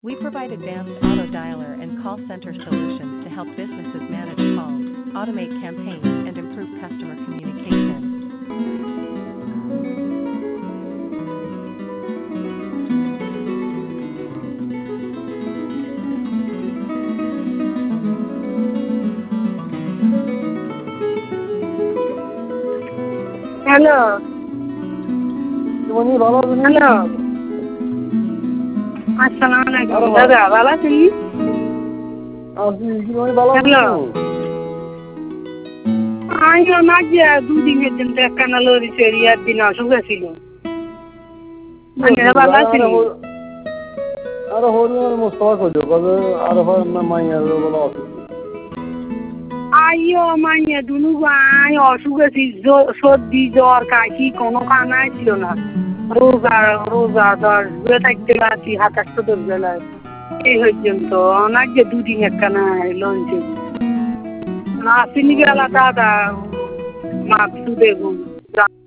We provide advanced auto dialer and call center solutions to help businesses manage calls, automate campaigns, and improve customer communication. Hello, জীবনী ভালো আছেন? Hello, আসসালামু আলাইকুম আরে বাহ। দাদা, ভালো আছেন? আপনি জীবনী ভালো আছেন? হ্যালো। আমিও না গিয়া দুদিন পর্যন্ত একখানা লরি চড়ি একদিন অসুখ ছিল। আপনারা ভালো আছেন? আরে হরিয়ার মোস্তফা কইলো কবে আর হয় না মাইয়ার বলা অসুখ। আইও মাইয়া দুনু ভাই অসুখ আছি, সর্দি জ্বর কাশি কোনো কানাই ছিল না। রোজা দর থাকতে আছি ২৭ বেলায় এই পর্যন্ত অনেক যে দুদিন একখানা লরি চড়ি আসেনি গেলা দাদা মাছ দেখুন।